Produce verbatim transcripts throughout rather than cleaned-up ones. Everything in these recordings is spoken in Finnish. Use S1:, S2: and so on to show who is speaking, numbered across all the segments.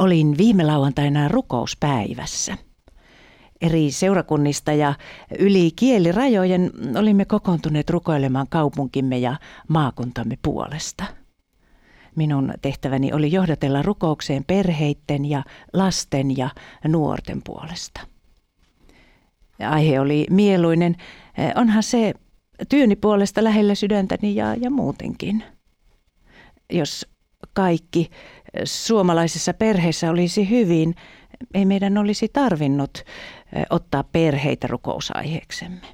S1: Olin viime lauantaina rukouspäivässä. Eri seurakunnista ja yli kielirajojen olimme kokoontuneet rukoilemaan kaupunkimme ja maakuntamme puolesta. Minun tehtäväni oli johdatella rukoukseen perheitten ja lasten ja nuorten puolesta. Aihe oli mieluinen. Onhan se työni puolesta lähellä sydäntäni ja, ja muutenkin. Jos kaikki suomalaisessa perheessä olisi hyvin, ei meidän olisi tarvinnut ottaa perheitä rukousaiheeksemme.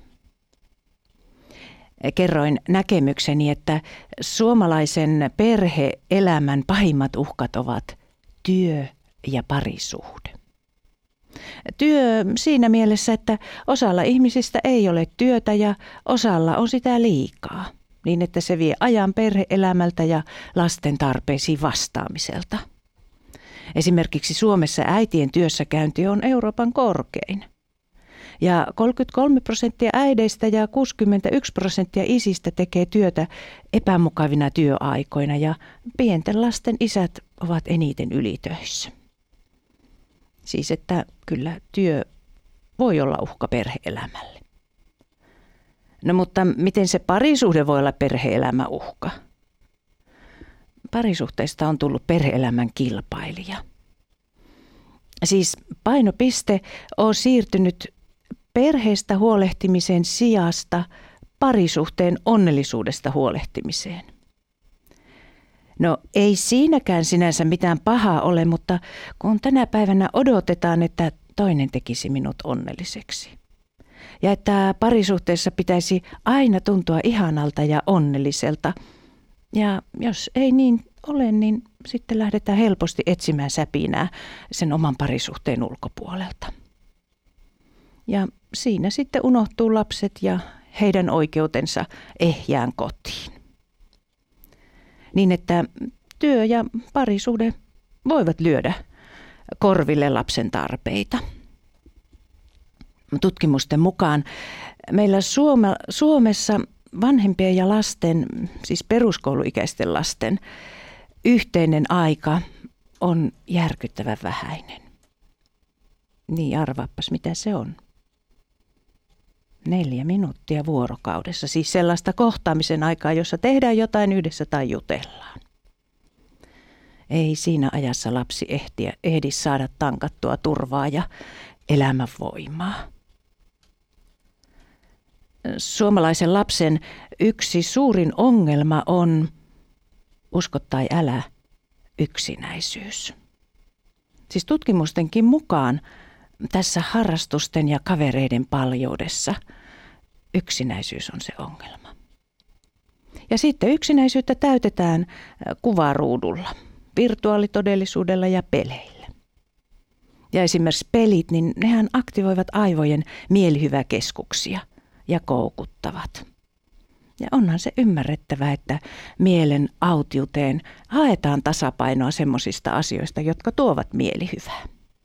S1: Kerroin näkemykseni, että suomalaisen perhe-elämän pahimmat uhkat ovat työ ja parisuhde. Työ siinä mielessä, että osalla ihmisistä ei ole työtä ja osalla on sitä liikaa, niin että se vie ajan perhe-elämältä ja lasten tarpeisiin vastaamiselta. Esimerkiksi Suomessa äitien työssäkäynti on Euroopan korkein. Ja kolmekymmentäkolme prosenttia äideistä ja kuusikymmentäyksi prosenttia isistä tekee työtä epämukavina työaikoina ja pienten lasten isät ovat eniten ylitöissä. Siis että kyllä työ voi olla uhka perhe-elämälle. No mutta miten se parisuhde voi olla perhe-elämän uhka? Parisuhteista on tullut perhe-elämän kilpailija. Siis painopiste on siirtynyt perheestä huolehtimisen sijasta parisuhteen onnellisuudesta huolehtimiseen. No ei siinäkään sinänsä mitään pahaa ole, mutta kun tänä päivänä odotetaan, että toinen tekisi minut onnelliseksi. Ja että parisuhteessa pitäisi aina tuntua ihanalta ja onnelliselta. Ja jos ei niin ole, niin sitten lähdetään helposti etsimään säpinää sen oman parisuhteen ulkopuolelta. Ja siinä sitten unohtuu lapset ja heidän oikeutensa ehjään kotiin. Niin että työ ja parisuhde voivat lyödä korville lapsen tarpeita. Tutkimusten mukaan meillä Suome, Suomessa vanhempien ja lasten, siis peruskouluikäisten lasten, yhteinen aika on järkyttävän vähäinen. Niin arvaappas mitä se on. Neljä minuuttia vuorokaudessa, siis sellaista kohtaamisen aikaa, jossa tehdään jotain yhdessä tai jutellaan. Ei siinä ajassa lapsi ehtiä, ehdi saada tankattua turvaa ja elämänvoimaa. Suomalaisen lapsen yksi suurin ongelma on, usko tai älä, yksinäisyys. Siis tutkimustenkin mukaan tässä harrastusten ja kavereiden paljoudessa yksinäisyys on se ongelma. Ja sitten yksinäisyyttä täytetään kuvaruudulla, virtuaalitodellisuudella ja peleillä. Ja esimerkiksi pelit, niin nehän aktivoivat aivojen mielihyväkeskuksia ja koukuttavat. Ja onhan se ymmärrettävää, että mielen autiuteen haetaan tasapainoa semmoisista asioista, jotka tuovat mielihyvää.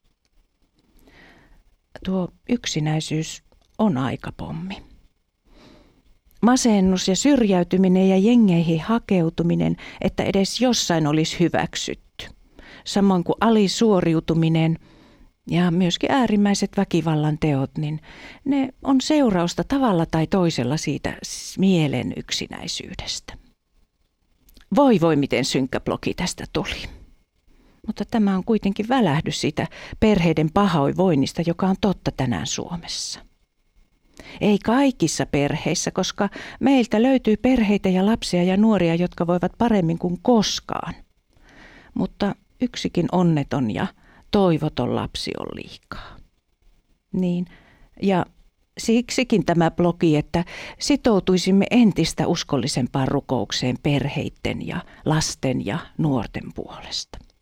S1: Tuo yksinäisyys on aikapommi. Masennus ja syrjäytyminen ja jengeihin hakeutuminen, että edes jossain olisi hyväksytty. Samoin kuin alisuoriutuminen ja myöskin äärimmäiset väkivallan teot, niin ne on seurausta tavalla tai toisella siitä mielen yksinäisyydestä. Voi voi miten synkkä blogi tästä tuli. Mutta tämä on kuitenkin välähdys siitä perheiden pahoinvoinnista, joka on totta tänään Suomessa. Ei kaikissa perheissä, koska meiltä löytyy perheitä ja lapsia ja nuoria, jotka voivat paremmin kuin koskaan. Mutta yksikin onneton ja toivoton lapsi on liikaa. Niin, ja siksikin tämä blogi, että sitoutuisimme entistä uskollisempaan rukoukseen perheiden ja lasten ja nuorten puolesta.